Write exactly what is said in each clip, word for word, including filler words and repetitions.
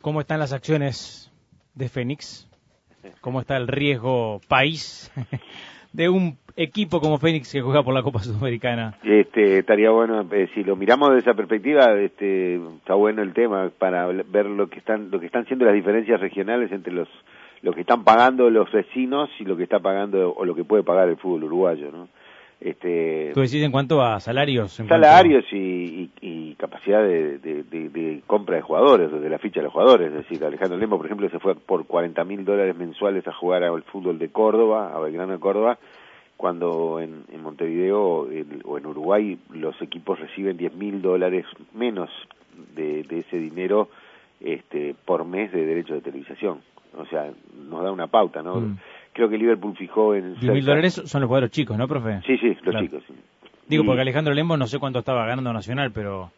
¿Cómo están las acciones de Fénix? ¿Cómo está el riesgo país de un equipo como Fénix que juega por la Copa Sudamericana? Este, estaría bueno, eh, si lo miramos desde esa perspectiva, este, está bueno el tema para ver lo que están, lo que están siendo las diferencias regionales entre los, lo que están pagando los vecinos y lo que está pagando o lo que puede pagar el fútbol uruguayo, ¿no? Este, ¿Tú decís en cuanto a salarios? En salarios cuanto... y, y, y capacidad de, de, de, de compra de jugadores, de la ficha de los jugadores. Es decir, Alejandro Lembo, por ejemplo, se fue por cuarenta mil dólares mensuales a jugar al fútbol de Córdoba, a Belgrano de Córdoba, cuando en, en Montevideo el, o en Uruguay los equipos reciben diez mil dólares menos de, de ese dinero este, por mes de derechos de televisación. O sea, nos da una pauta, ¿no? Mm. Creo que Liverpool fijó en... diez mil dólares son los jugadores chicos, ¿no, profe? Sí, sí, los claro. chicos, sí. Digo, y... porque Alejandro Lembo no sé cuánto estaba ganando Nacional, pero...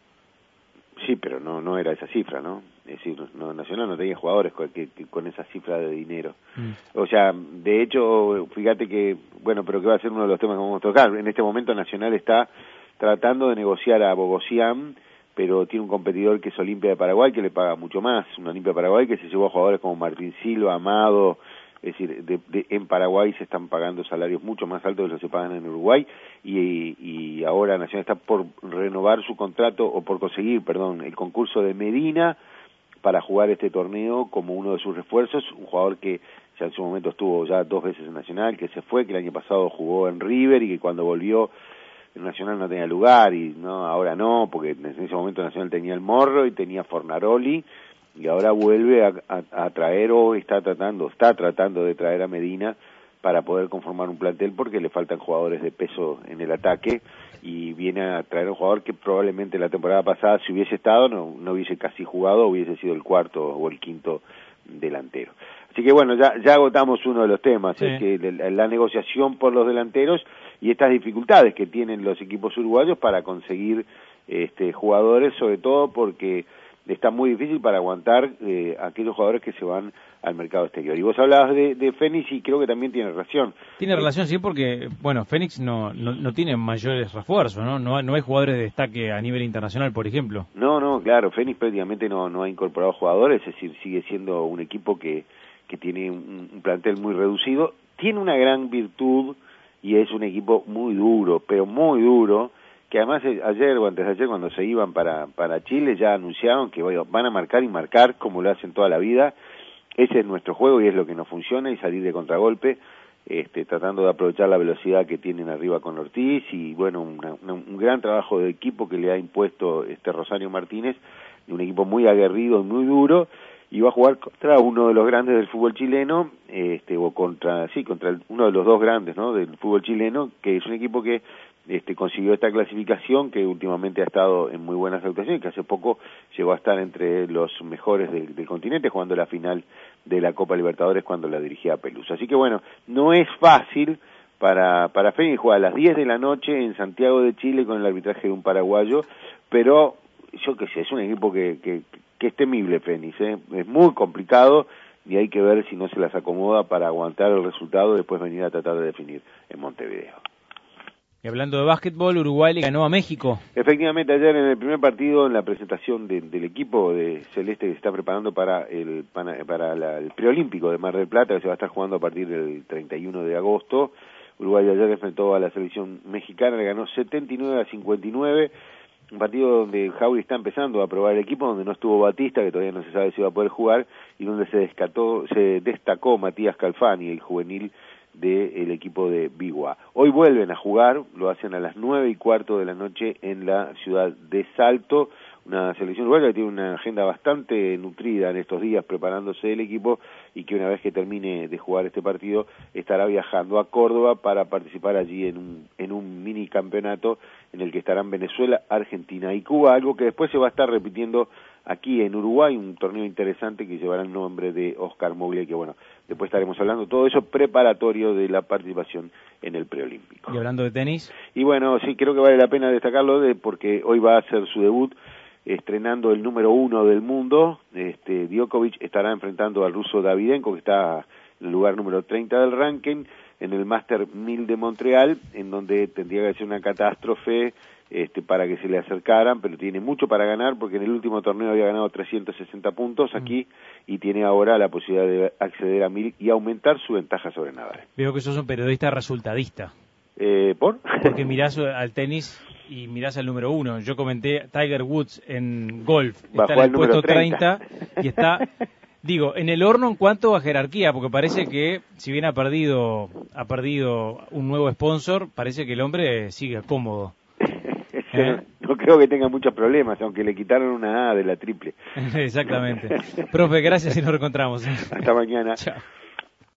Sí, pero no no era esa cifra, ¿no? Es decir, no, Nacional no tenía jugadores con, que, que, con esa cifra de dinero. Mm. O sea, de hecho, fíjate que, bueno, pero que va a ser uno de los temas que vamos a tocar. En este momento Nacional está tratando de negociar a Bogosian, pero tiene un competidor que es Olimpia de Paraguay, que le paga mucho más. Un Olimpia de Paraguay que se llevó a jugadores como Martín Silva, Amado. Es decir, de, de, en Paraguay se están pagando salarios mucho más altos de los que se pagan en Uruguay y, y ahora Nacional está por renovar su contrato o por conseguir, perdón, el concurso de Medina para jugar este torneo como uno de sus refuerzos, un jugador que ya en su momento estuvo ya dos veces en Nacional, que se fue, que el año pasado jugó en River y que cuando volvió el Nacional no tenía lugar y no ahora no, porque en ese momento Nacional tenía el Morro y tenía Fornaroli, y ahora vuelve a, a, a traer o está tratando, está tratando de traer a Medina para poder conformar un plantel porque le faltan jugadores de peso en el ataque y viene a traer un jugador que probablemente la temporada pasada si hubiese estado no, no hubiese casi jugado, hubiese sido el cuarto o el quinto delantero. Así que bueno, ya, ya agotamos uno de los temas, sí. Es que la, la negociación por los delanteros y estas dificultades que tienen los equipos uruguayos para conseguir este, jugadores, sobre todo porque está muy difícil para aguantar eh, aquellos jugadores que se van al mercado exterior. Y vos hablabas de, de Fénix y creo que también tiene relación. Tiene eh, relación, sí, porque, bueno, Fénix no, no, no tiene mayores refuerzos, ¿no? ¿no? No hay jugadores de destaque a nivel internacional, por ejemplo. No, no, claro, Fénix prácticamente no, no ha incorporado jugadores, es decir, sigue siendo un equipo que, que tiene un, un plantel muy reducido. Tiene una gran virtud y es un equipo muy duro, pero muy duro, que además ayer o antes de ayer cuando se iban para, para Chile ya anunciaron que bueno, van a marcar y marcar como lo hacen toda la vida. Ese es nuestro juego y es lo que nos funciona y salir de contragolpe, este, tratando de aprovechar la velocidad que tienen arriba con Ortiz y bueno, una, una, un gran trabajo de equipo que le ha impuesto este Rosario Martínez, un equipo muy aguerrido y muy duro, y va a jugar contra uno de los grandes del fútbol chileno, este, o contra, sí, contra el, uno de los dos grandes, ¿no?, del fútbol chileno, que es un equipo que Este, consiguió esta clasificación, que últimamente ha estado en muy buenas actuaciones, que hace poco llegó a estar entre los mejores del, del continente, jugando la final de la Copa Libertadores cuando la dirigía Peluso. Así que bueno, no es fácil para, para Fénix jugar a las diez de la noche en Santiago de Chile con el arbitraje de un paraguayo, pero yo qué sé, es un equipo que, que, que es temible Fénix, ¿eh? Es muy complicado y hay que ver si no se las acomoda para aguantar el resultado y después venir a tratar de definir en Montevideo. Y hablando de básquetbol, Uruguay le ganó a México. Efectivamente, ayer en el primer partido, en la presentación de, del equipo de Celeste que se está preparando para el para, para la, el preolímpico de Mar del Plata, que se va a estar jugando a partir del treinta y uno de agosto, Uruguay ayer enfrentó a la selección mexicana, le ganó setenta y nueve a cincuenta y nueve, un partido donde Jauri está empezando a probar el equipo, donde no estuvo Batista, que todavía no se sabe si va a poder jugar, y donde se descató, se destacó Matías Calfani, el juvenil del equipo de Biguá. Hoy vuelven a jugar, lo hacen a las nueve y cuarto de la noche en la ciudad de Salto, una selección uruguaya que tiene una agenda bastante nutrida en estos días preparándose el equipo y que una vez que termine de jugar este partido estará viajando a Córdoba para participar allí en un, en un mini campeonato en el que estarán Venezuela, Argentina y Cuba, algo que después se va a estar repitiendo aquí en Uruguay, un torneo interesante que llevará el nombre de Oscar Moglia, que bueno, después estaremos hablando todo eso preparatorio de la participación en el preolímpico. Y hablando de tenis. Y bueno, sí, creo que vale la pena destacarlo de, porque hoy va a hacer su debut estrenando el número uno del mundo. Este, Djokovic estará enfrentando al ruso Davydenko, que está en el lugar número treinta del ranking. en el Master mil de Montreal, en donde tendría que ser una catástrofe este, para que se le acercaran, pero tiene mucho para ganar, porque en el último torneo había ganado trescientos sesenta puntos aquí, mm. y tiene ahora la posibilidad de acceder a mil y aumentar su ventaja sobre Nadal. Veo que sos un periodista resultadista. Eh, ¿Por? Porque mirás al tenis y mirás al número uno. Yo comenté Tiger Woods en golf, está en el puesto treinta y está... Digo, en el horno en cuanto a jerarquía, porque parece que, si bien ha perdido ha perdido un nuevo sponsor, parece que el hombre sigue cómodo. ¿Eh? No creo que tenga muchos problemas, aunque le quitaron una A de la triple. Exactamente. Profe, gracias y nos reencontramos. Hasta mañana. Chao.